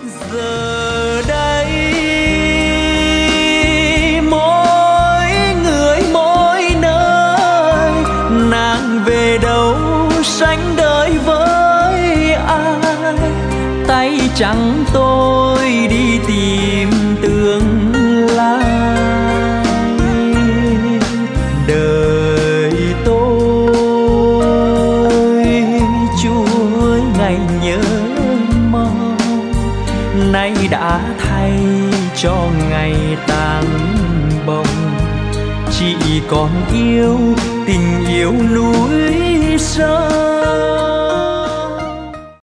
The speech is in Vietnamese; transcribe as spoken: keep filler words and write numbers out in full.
Giờ đây mỗi người mỗi nơi, nàng về đâu sánh đời với ai? Tay trắng tôi đi tìm tương lai. Đời tôi Chúa ngày nhớ mong, nay đã thay cho ngày tang bồng. Chỉ còn yêu tình yêu núi sông.